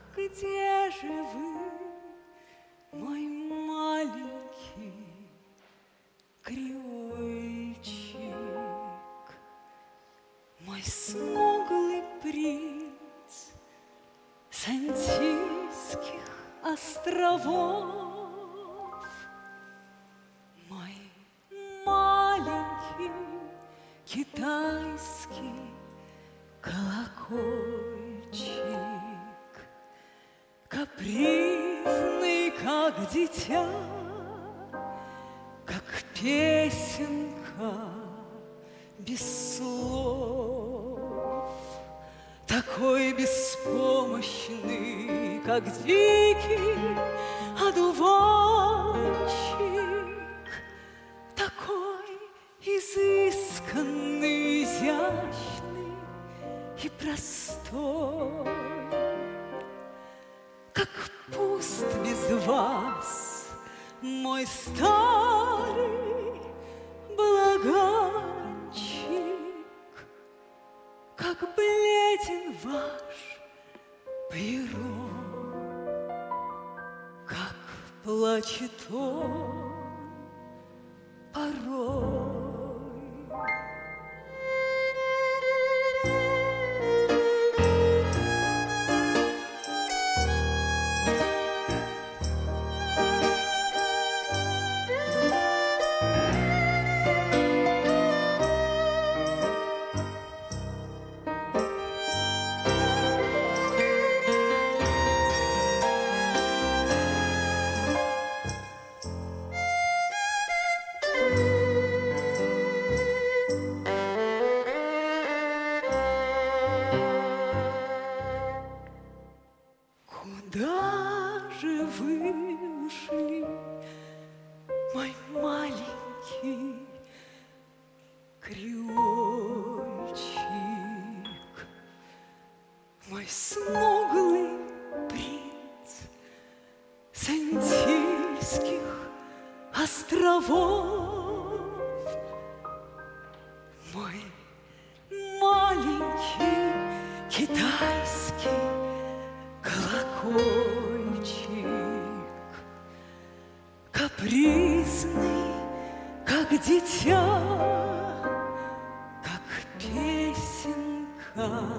где же вы, мой маленький креольчик, мой смуглый принц с Антильских островов, мой маленький китайский колокольчик, капризный, как дитя, как песенка без слов, такой беспомощный, как дикий одуванчик, такой изысканный, изящный и простой, как пуст без вас мой старый балаганчик, как бледен ваш Пьеро, как плачет он порой. Куда же вы ушли, мой маленький креольчик, мой смуглый принц с Антильских островов, мой маленький китайский колокольчик, капризный, как дитя, как песенка